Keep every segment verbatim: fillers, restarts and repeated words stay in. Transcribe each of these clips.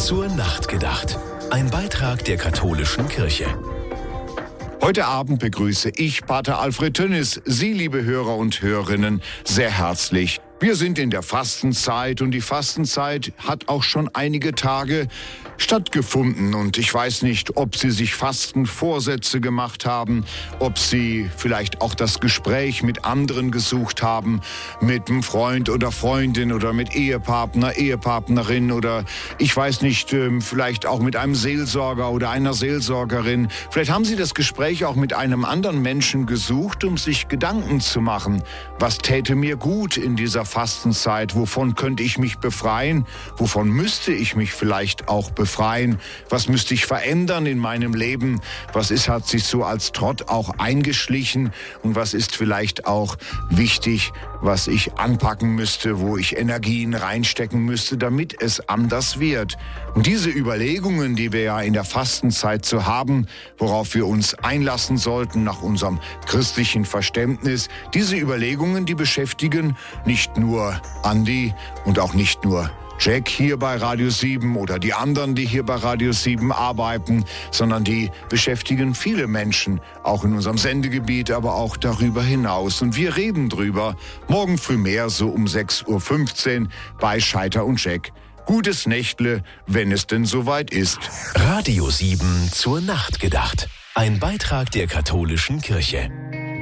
Zur Nacht gedacht. Ein Beitrag der katholischen Kirche. Heute Abend begrüße ich Pater Alfred Tönnis, Sie, liebe Hörer und Hörerinnen, sehr herzlich. Wir sind in der Fastenzeit und die Fastenzeit hat auch schon einige Tage stattgefunden. Und ich weiß nicht, ob Sie sich Fastenvorsätze gemacht haben, ob Sie vielleicht auch das Gespräch mit anderen gesucht haben, mit einem Freund oder Freundin oder mit Ehepartner, Ehepartnerin oder ich weiß nicht, vielleicht auch mit einem Seelsorger oder einer Seelsorgerin. Vielleicht haben Sie das Gespräch auch mit einem anderen Menschen gesucht, um sich Gedanken zu machen. Was täte mir gut in dieser Fastenzeit? Wovon könnte ich mich befreien? Wovon müsste ich mich vielleicht auch befreien? Was müsste ich verändern in meinem Leben? Was ist, hat sich so als Trott auch eingeschlichen? Und was ist vielleicht auch wichtig, was ich anpacken müsste, wo ich Energien reinstecken müsste, damit es anders wird? Und diese Überlegungen, die wir ja in der Fastenzeit so haben, worauf wir uns einlassen sollten nach unserem christlichen Verständnis, diese Überlegungen, die beschäftigen nicht nur Andi und auch nicht nur Jack hier bei Radio sieben oder die anderen, die hier bei Radio sieben arbeiten, sondern die beschäftigen viele Menschen, auch in unserem Sendegebiet, aber auch darüber hinaus. Und wir reden drüber morgen früh mehr, so um sechs Uhr fünfzehn bei Scheiter und Jack. Gutes Nächtle, wenn es denn soweit ist. Radio sieben zur Nacht gedacht. Ein Beitrag der katholischen Kirche.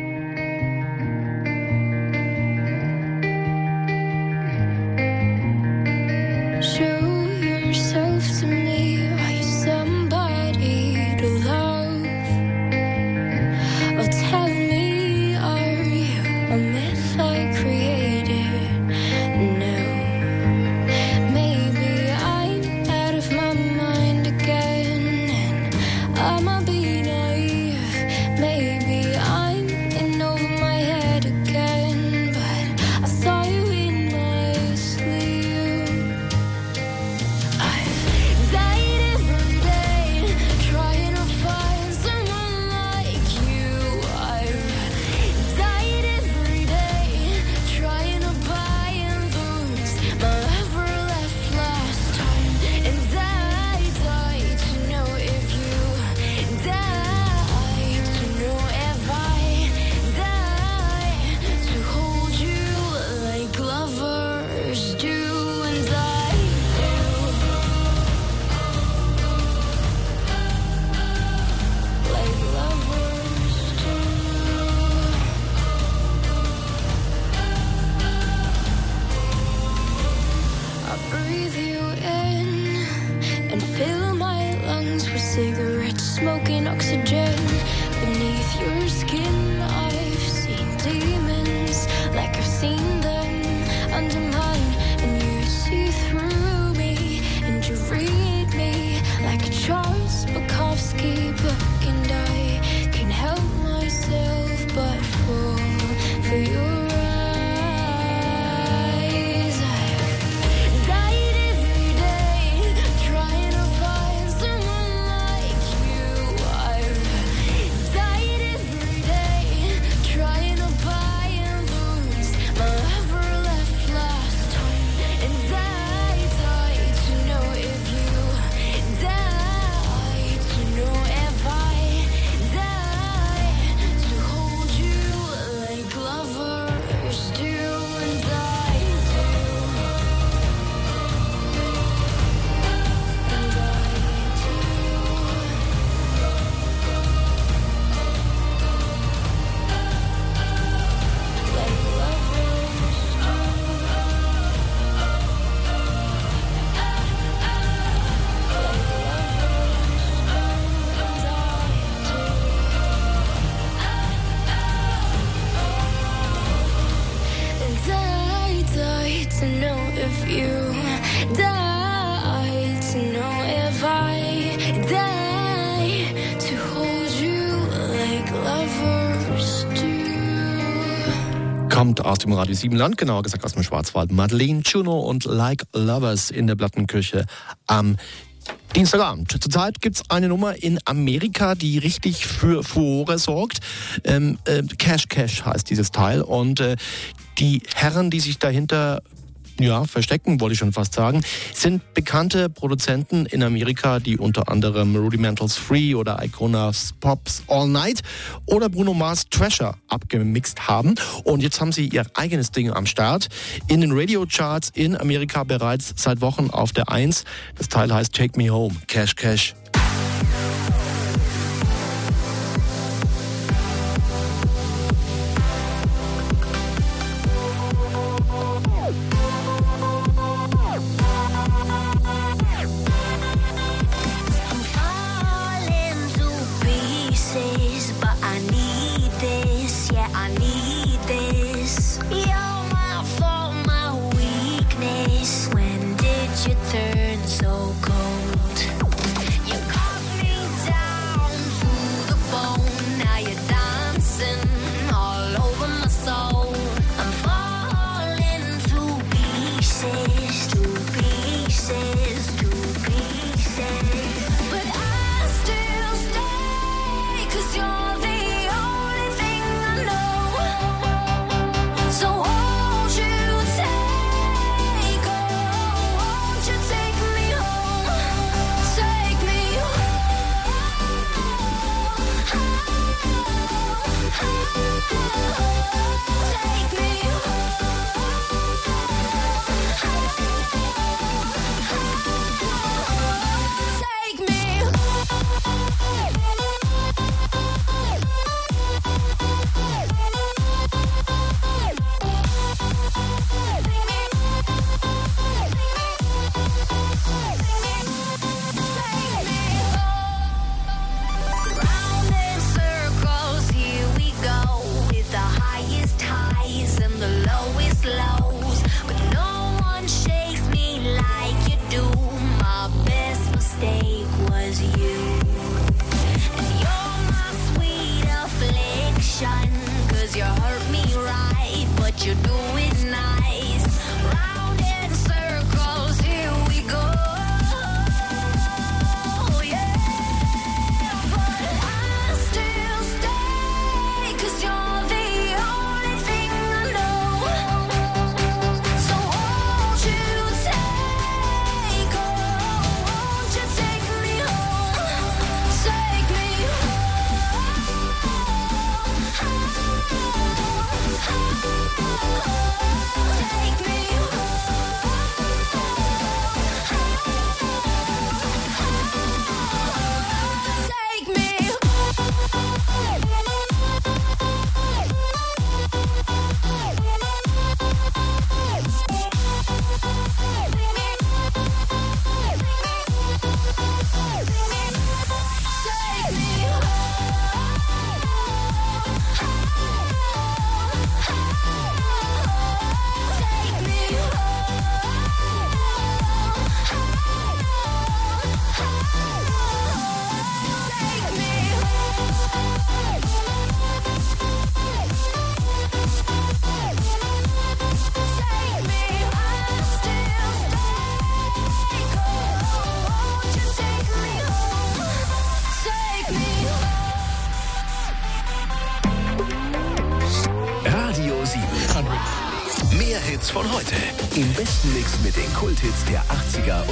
Kommt aus dem Radio sieben Land, genauer gesagt aus dem Schwarzwald. Madeleine Juno und Like Lovers in der Plattenkirche am Dienstagabend. Zurzeit gibt es eine Nummer in Amerika, die richtig für Furore sorgt. Ähm, äh, Cash Cash heißt dieses Teil. Und äh, die Herren, die sich dahinter ja, verstecken, wollte ich schon fast sagen, sind bekannte Produzenten in Amerika, die unter anderem Rudimentals Free oder Icona's Pops All Night oder Bruno Mars Treasure abgemixt haben. Und jetzt haben sie ihr eigenes Ding am Start. In den Radio-Charts in Amerika bereits seit Wochen auf der eins. Das Teil heißt Take Me Home, Cash Cash. Mehr Hits von heute. Im besten Mix mit den Kulthits der achtziger